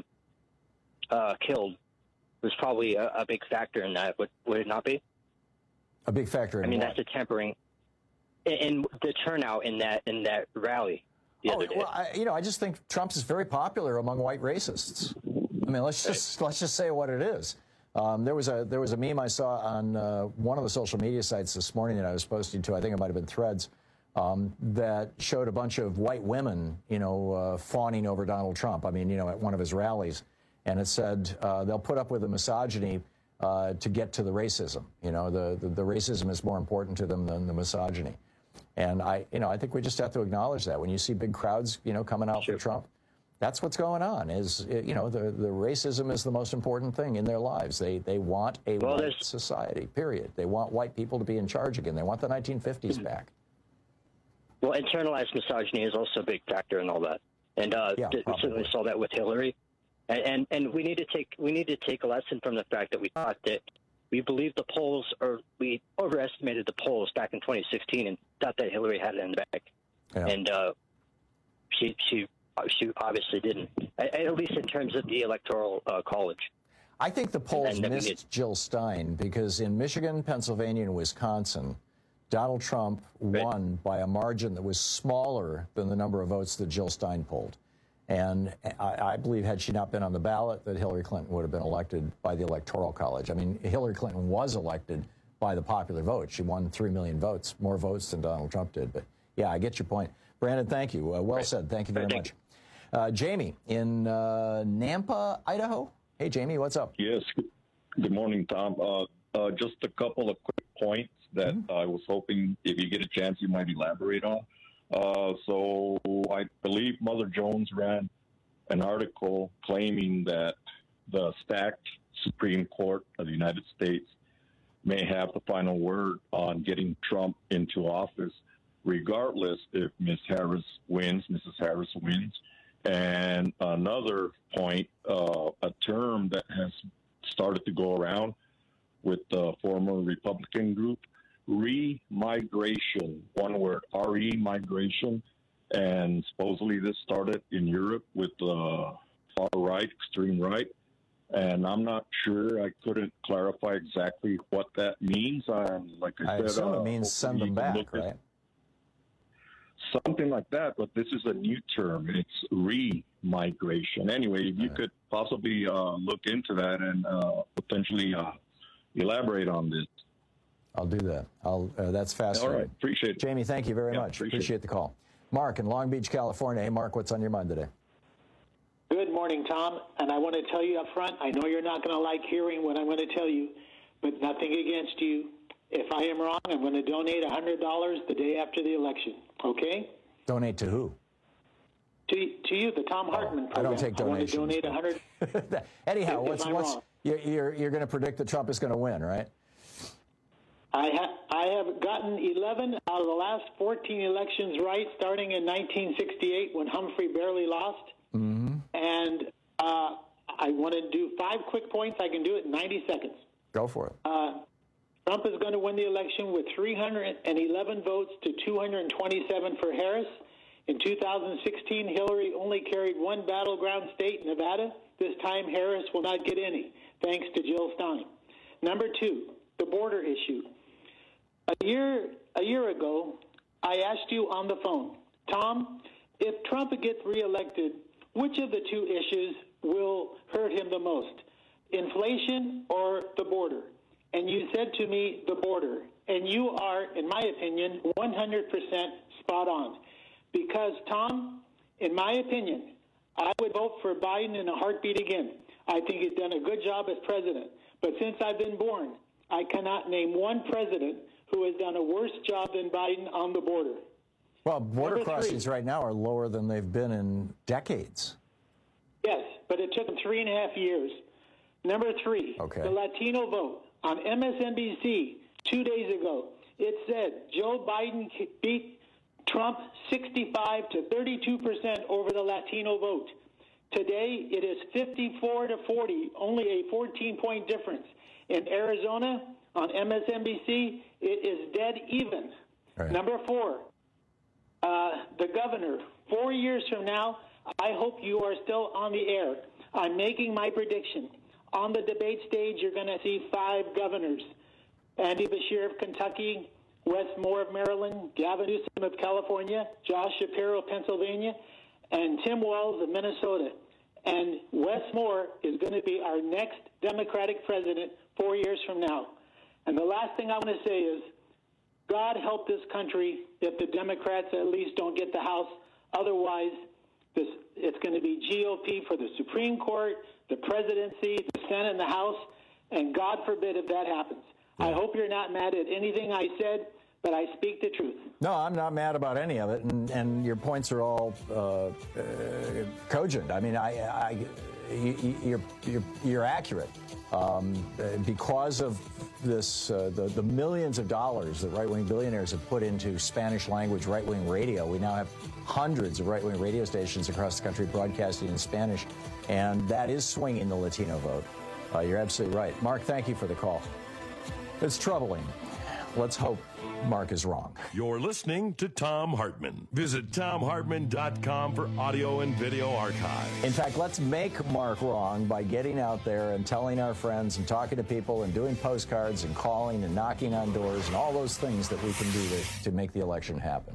killed was probably a big factor in that. Would it not be? A big factor in what? That's a tempering in the turnout in that rally the other day. Well, I just think Trump is very popular among white racists. I mean, let's just say what it is. There was a meme I saw on one of the social media sites this morning that I was posting to. I think it might have been Threads. That showed a bunch of white women, you know, fawning over Donald Trump. I mean, you know, at one of his rallies. And it said they'll put up with the misogyny to get to the racism. You know, the racism is more important to them than the misogyny. And I think we just have to acknowledge that. When you see big crowds, you know, coming out for Trump, that's what's going on. You know, the racism is the most important thing in their lives. They want a white society, period. They want white people to be in charge again. They want the 1950s back. Well, internalized misogyny is also a big factor in all that, and we certainly saw that with Hillary. And we need to take a lesson from the fact that we thought that we believed the polls, or we overestimated the polls back in 2016, and thought that Hillary had it in the bag, and she obviously didn't, at least in terms of the electoral college. I think the polls missed Jill Stein because in Michigan, Pennsylvania, and Wisconsin, Donald Trump won by a margin that was smaller than the number of votes that Jill Stein polled. And I believe had she not been on the ballot, that Hillary Clinton would have been elected by the Electoral College. I mean, Hillary Clinton was elected by the popular vote. She won 3 million votes, more votes than Donald Trump did. But, yeah, I get your point. Brandon, thank you. Well said. Thank you very much. Jamie in Nampa, Idaho. Hey, Jamie, what's up? Yes. Good morning, Tom. Just a couple of quick points that I was hoping, if you get a chance, you might elaborate on. So I believe Mother Jones ran an article claiming that the stacked Supreme Court of the United States may have the final word on getting Trump into office, regardless if Mrs. Harris wins. And another point, a term that has started to go around with the former Republican group, re-migration, one word, re-migration. And supposedly this started in Europe with the far right, extreme right. And I'm not sure, I couldn't clarify exactly what that means. Like I said, assume it means send them back, right? Something like that, but this is a new term. It's re-migration. Anyway, if you could possibly look into that and potentially elaborate on this. I'll do that. That's fascinating. All right, appreciate it. Jamie, thank you very much. Appreciate the call. Mark in Long Beach, California. Hey, Mark, what's on your mind today? Good morning, Tom. And I want to tell you up front, I know you're not going to like hearing what I'm going to tell you, but nothing against you. If I am wrong, I'm going to donate $100 the day after the election. Okay? Donate to who? To you, the Tom Hartman program. I don't take donations. I want to donate $100. Anyhow, you're going to predict that Trump is going to win, right? I have gotten 11 out of the last 14 elections right, starting in 1968 when Humphrey barely lost. Mm-hmm. And I want to do 5 quick points. I can do it in 90 seconds. Go for it. Trump is going to win the election with 311 votes to 227 for Harris. In 2016, Hillary only carried 1 battleground state, Nevada. This time, Harris will not get any, thanks to Jill Stein. Number 2, the border issue. A year ago, I asked you on the phone, Tom, if Trump gets reelected, which of the 2 issues will hurt him the most? inflation or the border? And you said to me, the border. And you are, in my opinion, 100% spot on. Because, Tom, in my opinion, I would vote for Biden in a heartbeat again. I think he's done a good job as president. But since I've been born, I cannot name one president who has done a worse job than Biden on the border. Well, border crossings right now are lower than they've been in decades. Yes, but it took him 3.5 years. Number 3, the Latino vote. On MSNBC 2 days ago, it said Joe Biden beat Trump 65 to 32% over the Latino vote. Today, it is 54 to 40, only a 14-point difference. In Arizona, on MSNBC, it is dead even. Right. Number 4, the governor. 4 years from now, I hope you are still on the air. I'm making my prediction. On the debate stage, you're going to see 5 governors. Andy Beshear of Kentucky, Wes Moore of Maryland, Gavin Newsom of California, Josh Shapiro of Pennsylvania, and Tim Walz of Minnesota. And Wes Moore is going to be our next Democratic president 4 years from now. And the last thing I want to say is, God help this country if the Democrats at least don't get the House. Otherwise, it's going to be GOP for the Supreme Court, the presidency, the Senate, and the House, and God forbid if that happens. I hope you're not mad at anything I said, but I speak the truth. No, I'm not mad about any of it, and your points are all cogent. I mean, you're accurate. Because of this, the millions of dollars that right-wing billionaires have put into Spanish-language right-wing radio, we now have hundreds of right-wing radio stations across the country broadcasting in Spanish, and that is swinging the Latino vote. You're absolutely right. Mark, thank you for the call. It's troubling. Let's hope Mark is wrong. You're listening to Thom Hartmann. Visit ThomHartmann.com for audio and video archive. In fact, let's make Mark wrong by getting out there and telling our friends and talking to people and doing postcards and calling and knocking on doors and all those things that we can do to make the election happen.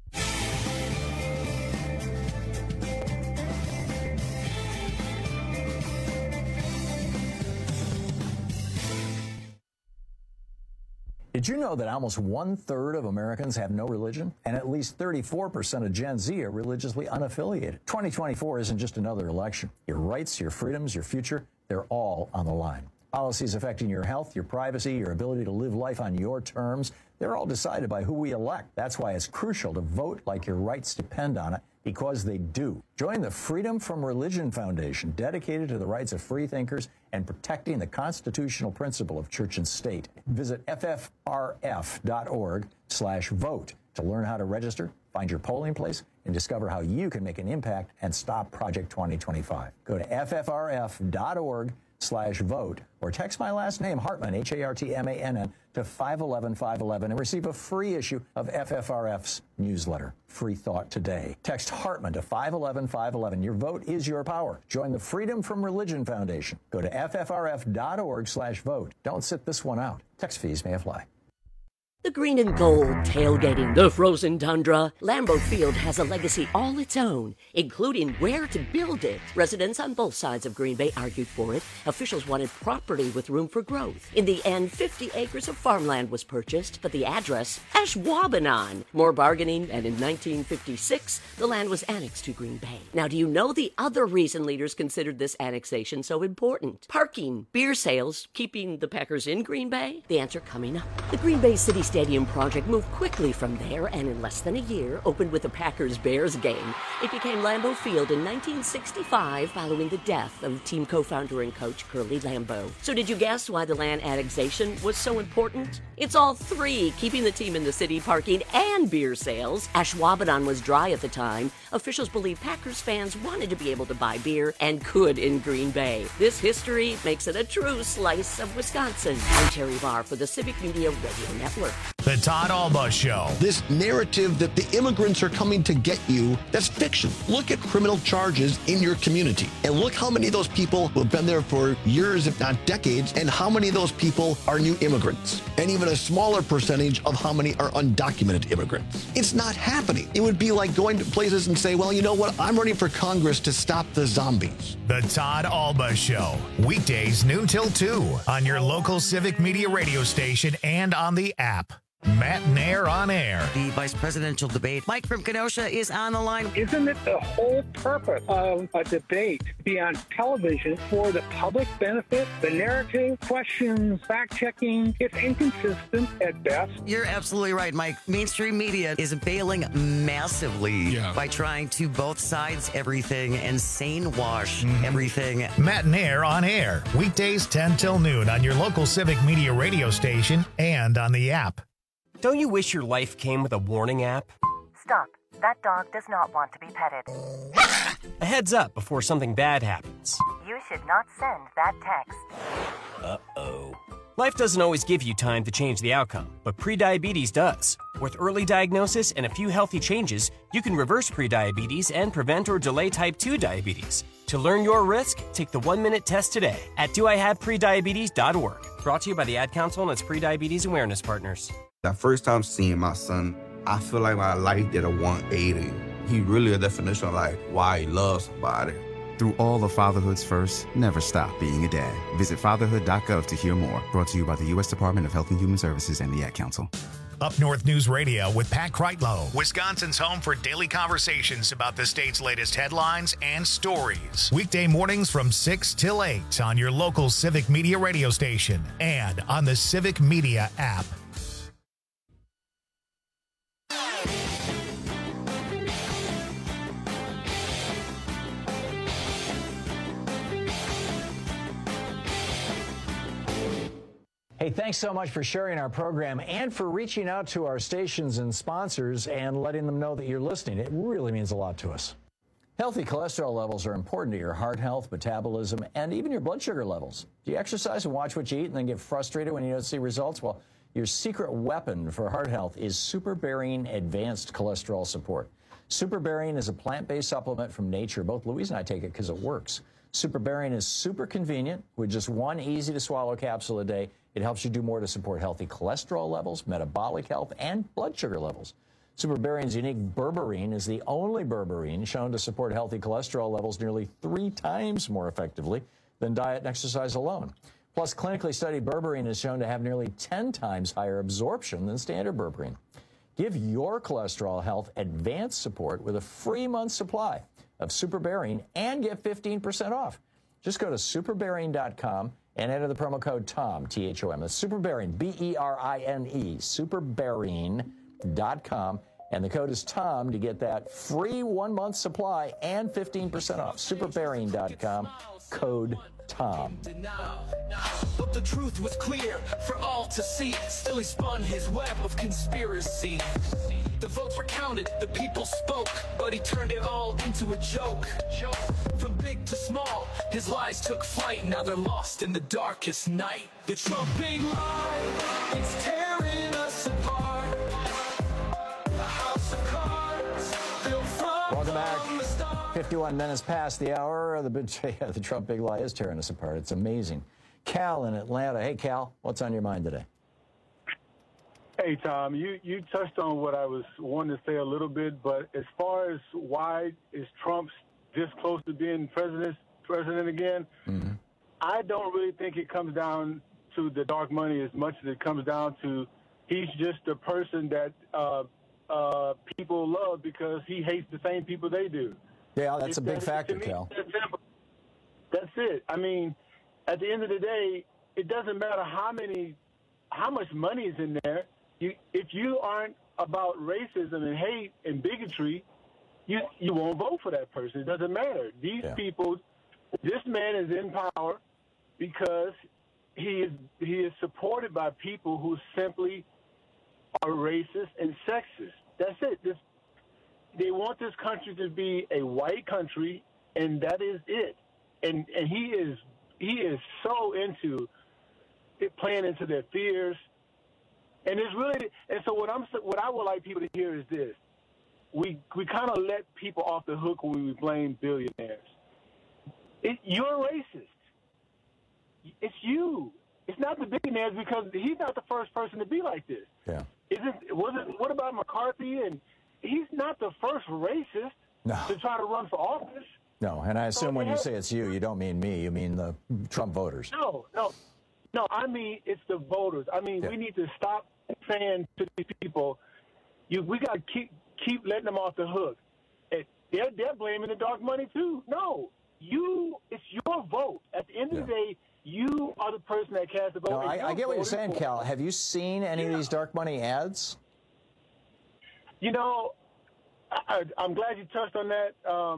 Did you know that almost 1/3 of Americans have no religion? And at least 34% of Gen Z are religiously unaffiliated. 2024 isn't just another election. Your rights, your freedoms, your future, they're all on the line. Policies affecting your health, your privacy, your ability to live life on your terms, they're all decided by who we elect. That's why it's crucial to vote like your rights depend on it, because they do. Join the Freedom from Religion Foundation, dedicated to the rights of free thinkers and protecting the constitutional principle of church and state. Visit ffrf.org/vote to learn how to register, find your polling place, and discover how you can make an impact and stop Project 2025. Go to ffrf.org/vote or text my last name, Hartmann, Hartmann, to 511-511 and receive a free issue of FFRF's newsletter, Free Thought Today. Text Hartmann to 511-511. Your vote is your power. Join the Freedom from Religion Foundation. Go to ffrf.org/vote. Don't sit this one out. Text fees may apply. The green and gold, tailgating the frozen tundra. Lambeau Field has a legacy all its own, including where to build it. Residents on both sides of Green Bay argued for it. Officials wanted property with room for growth. In the end, 50 acres of farmland was purchased, but the address, Ashwaubenon. More bargaining, and in 1956, the land was annexed to Green Bay. Now, do you know the other reason leaders considered this annexation so important? Parking, beer sales, keeping the Packers in Green Bay? The answer coming up. The Green Bay City Stadium project moved quickly from there and in less than a year opened with a Packers-Bears game. It became Lambeau Field in 1965 following the death of team co-founder and coach Curly Lambeau. So did you guess why the land annexation was so important? It's all three, keeping the team in the city, parking, and beer sales. Ashwaubenon was dry at the time. Officials believe Packers fans wanted to be able to buy beer and could in Green Bay. This history makes it a true slice of Wisconsin. I'm Terry Barr for the Civic Media Radio Network. The Todd Alba Show. This narrative that the immigrants are coming to get you, that's fiction. Look at criminal charges in your community and look how many of those people who have been there for years, if not decades, and how many of those people are new immigrants, and even a smaller percentage of how many are undocumented immigrants. It's not happening. It would be like going to places and say, well, you know what? I'm running for Congress to stop the zombies. The Todd Alba Show. Weekdays noon till 2 on your local Civic Media radio station and on the app. Matt Nair on air. The vice presidential debate. Mike from Kenosha is on the line. Isn't it the whole purpose of a debate to be on television for the public benefit? The narrative, questions, fact-checking, it's inconsistent at best. You're absolutely right, Mike. Mainstream media is bailing massively by trying to both sides everything and sane wash everything. Matt Nair on air. Weekdays 10 till noon on your local Civic Media radio station and on the app. Don't you wish your life came with a warning app? Stop. That dog does not want to be petted. A heads up before something bad happens. You should not send that text. Uh-oh. Life doesn't always give you time to change the outcome, but prediabetes does. With early diagnosis and a few healthy changes, you can reverse prediabetes and prevent or delay type 2 diabetes. To learn your risk, take the 1-minute test today at doihaveprediabetes.org. Brought to you by the Ad Council and its prediabetes awareness partners. That first time seeing my son, I feel like my life did a 180. He really a definition of like why he loves somebody. Through all of fatherhood's first, never stop being a dad. Visit fatherhood.gov to hear more. Brought to you by the U.S. Department of Health and Human Services and the Ad Council. Up North News Radio with Pat Kreitlow, Wisconsin's home for daily conversations about the state's latest headlines and stories. Weekday mornings from 6 till 8 on your local Civic Media radio station and on the Civic Media app. Hey, thanks so much for sharing our program and for reaching out to our stations and sponsors and letting them know that you're listening. It really means a lot to us. Healthy cholesterol levels are important to your heart health, metabolism, and even your blood sugar levels. Do you exercise and watch what you eat and then get frustrated when you don't see results? Well, your secret weapon for heart health is SuperBarian Advanced Cholesterol Support. SuperBarian is a plant-based supplement from nature. Both Louise and I take it because it works. SuperBarian is super convenient with just one easy-to-swallow capsule a day. It helps you do more to support healthy cholesterol levels, metabolic health, and blood sugar levels. SuperBarian's unique berberine is the only berberine shown to support healthy cholesterol levels nearly 3 times more effectively than diet and exercise alone. Plus, clinically studied berberine is shown to have nearly 10 times higher absorption than standard berberine. Give your cholesterol health advanced support with a free month supply of SuperBarian and get 15% off. Just go to superbarian.com and enter the promo code TOM, T-H-O-M. That's SuperBarian, B-E-R-I-N-E, superbarian.com. And the code is TOM to get that free 1-month supply and 15% off. Superbarian.com, code TOM. But the truth was clear for all to see. Still he spun his web of conspiracy. The votes were counted, the people spoke, but he turned it all into a joke. From big to small, his lies took flight. Now they're lost in the darkest night. The Trump big lie, it's tearing us apart. The house of cards built from Welcome back. 51 minutes past the hour. The Trump big lie is tearing us apart. It's amazing. Cal in Atlanta. Hey, Cal, what's on your mind today? Hey, Tom, you touched on what I was wanting to say a little bit, but as far as why is Trump this close to being president again, I don't really think it comes down to the dark money as much as it comes down to he's just a person that people love because he hates the same people they do. Yeah, that's a big factor, Cal. That's it. I mean, at the end of the day, it doesn't matter how much money is in there. If you aren't about racism and hate and bigotry, you won't vote for that person. It doesn't matter. These people, this man is in power because he is supported by people who simply are racist and sexist. That's it. They want this country to be a white country, and that is it. And he is so into it, playing into their fears. And it's really, and so what I would like people to hear is this: we kind of let people off the hook when we blame billionaires. You're racist. It's you. It's not the billionaires, because he's not the first person to be like this. Yeah. What about McCarthy? And he's not the first racist to try to run for office. No, and I assume when you say it's you don't mean me. You mean the Trump voters. No. I mean, it's the voters. I mean, we need to stop saying to these people, we got to keep letting them off the hook. They're blaming the dark money too. No, it's your vote. At the end of the day, you are the person that cast the vote. No, I get what you're saying, Cal. Have you seen any of these dark money ads? You know, I'm glad you touched on that.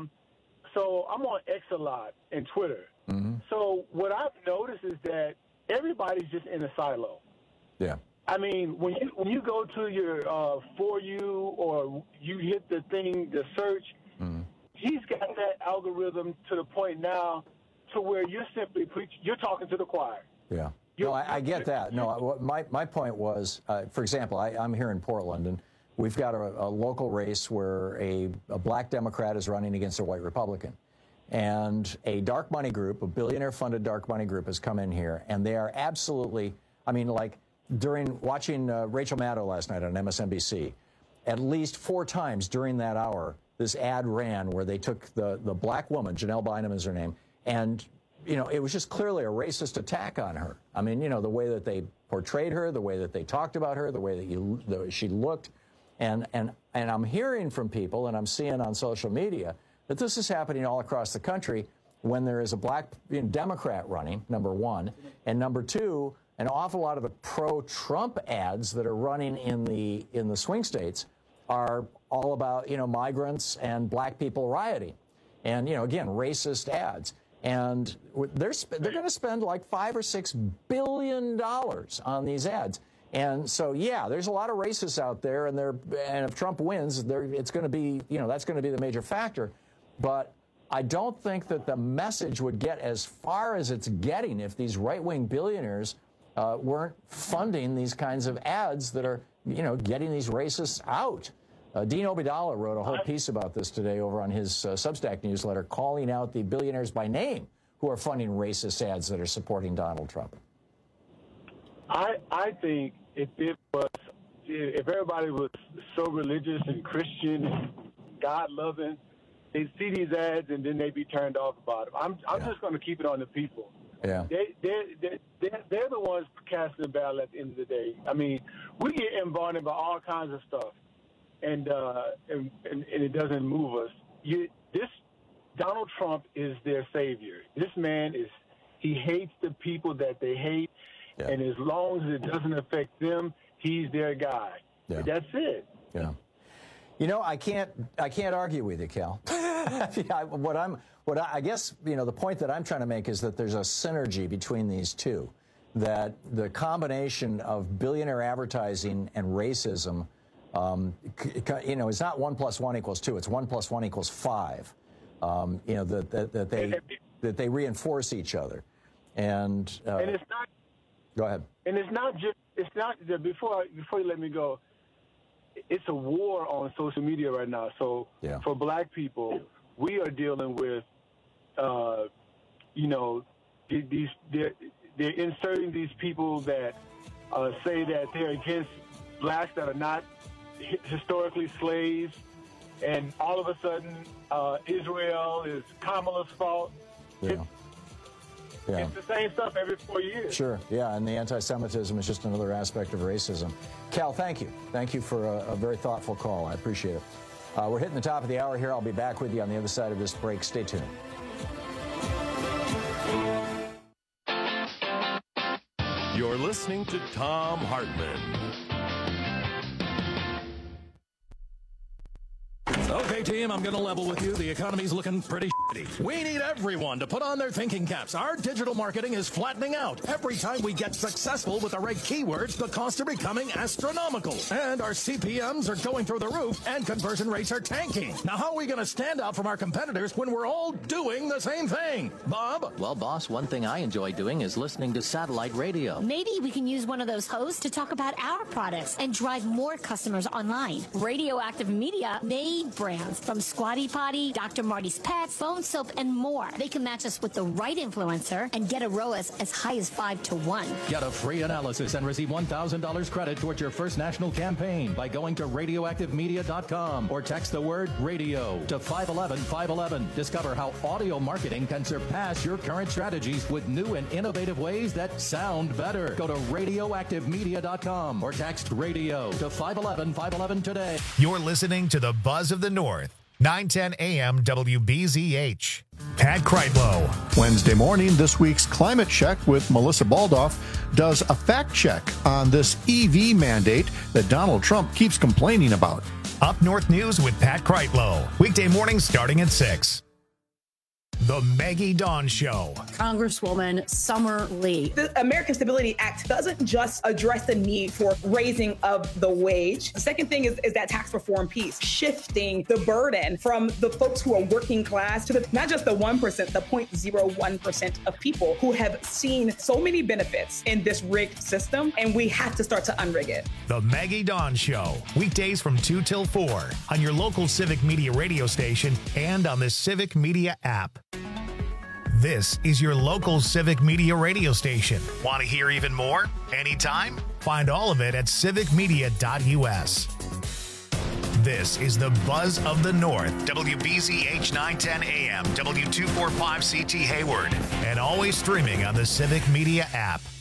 So I'm on X a lot and Twitter. Mm-hmm. So what I've noticed is that everybody's just in a silo. Yeah. I mean, when you go to your For You, or you hit the search, he's got that algorithm to the point now to where you're simply you're talking to the choir. Yeah. No, I get that. No, my point was, for example, I'm here in Portland, and we've got a local race where a black Democrat is running against a white Republican. And a dark money group, a billionaire-funded dark money group, has come in here, and they are absolutely, I mean, like during watching Rachel Maddow last night on MSNBC, at least 4 times during that hour, this ad ran where they took the black woman, Janelle Bynum is her name, and, you know, it was just clearly a racist attack on her. I mean, you know, the way that they portrayed her, the way that they talked about her, the way that she looked. And I'm hearing from people, and I'm seeing on social media, that this is happening all across the country when there is a black Democrat running, number one. And number two, an awful lot of the pro-Trump ads that are running in the swing states are all about, you know, migrants and black people rioting. And, you know, again, racist ads. And they're going to spend like $5 or $6 billion on these ads. And so, yeah, there's a lot of racists out there, and if Trump wins, it's going to be, you know, that's going to be the major factor. But I don't think that the message would get as far as it's getting if these right-wing billionaires weren't funding these kinds of ads that are, you know, getting these racists out. Dean Obeidallah wrote a whole piece about this today over on his Substack newsletter, calling out the billionaires by name who are funding racist ads that are supporting Donald Trump. I think if everybody was so religious and Christian and God-loving, they'd see these ads and then they'd be turned off about them. I'm just going to keep it on the people. Yeah. They're the ones casting the ballot at the end of the day. I mean, we get emboldened by all kinds of stuff, and it doesn't move us. This Donald Trump is their savior. This man he hates the people that they hate, and as long as it doesn't affect them, he's their guy. Yeah. That's it. Yeah. You know, I can't argue with you, Cal. I guess, you know, the point that I'm trying to make is that there's a synergy between these two, that the combination of billionaire advertising and racism, you know, it's not 1 + 1 = 2. It's 1 + 1 = 5. You know, that they reinforce each other, and it's not. Go ahead. And it's not before you let me go. It's a war on social media right now. So for black people, we are dealing with, you know, they're inserting these people that say that they're against blacks that are not historically slaves, and all of a sudden Israel is Kamala's fault. Yeah. It's the same stuff every 4 years. Sure, yeah, and the anti-Semitism is just another aspect of racism. Cal, thank you. Thank you for a very thoughtful call. I appreciate it. We're hitting the top of the hour here. I'll be back with you on the other side of this break. Stay tuned. You're listening to Thom Hartmann. Okay. Okay, team, I'm going to level with you. The economy's looking pretty shitty. We need everyone to put on their thinking caps. Our digital marketing is flattening out. Every time we get successful with the right keywords, the costs are becoming astronomical. And our CPMs are going through the roof, and conversion rates are tanking. Now, how are we going to stand out from our competitors when we're all doing the same thing? Bob? Well, boss, one thing I enjoy doing is listening to satellite radio. Maybe we can use one of those hosts to talk about our products and drive more customers online. Radioactive Media made brands from Squatty Potty, Dr. Marty's Pets, Phone Soap, and more. They can match us with the right influencer and get a ROAS as high as 5 to 1. Get a free analysis and receive $1,000 credit towards your first national campaign by going to radioactivemedia.com or text the word radio to 511-511. Discover how audio marketing can surpass your current strategies with new and innovative ways that sound better. Go to radioactivemedia.com or text radio to 511-511 today. You're listening to the Buzz of the North. 910 AM WBZH. Pat Kreitlow. Wednesday morning, this week's Climate Check with Melissa Baldoff does a fact check on this EV mandate that Donald Trump keeps complaining about. Up North News with Pat Kreitlow. Weekday mornings starting at 6. The Maggie Dawn Show. Congresswoman Summer Lee. The American Stability Act doesn't just address the need for raising of the wage. The second thing is that tax reform piece, shifting the burden from the folks who are working class to not just the 1%, the 0.01% of people who have seen so many benefits in this rigged system, and we have to start to unrig it. The Maggie Dawn Show. Weekdays from 2 till 4 on your local Civic Media radio station and on the Civic Media app. This is your local Civic Media radio station. Want to hear even more? Anytime? Find all of it at civicmedia.us. This is the Buzz of the North, WBZH 910 AM, W245CT Hayward, and always streaming on the Civic Media app.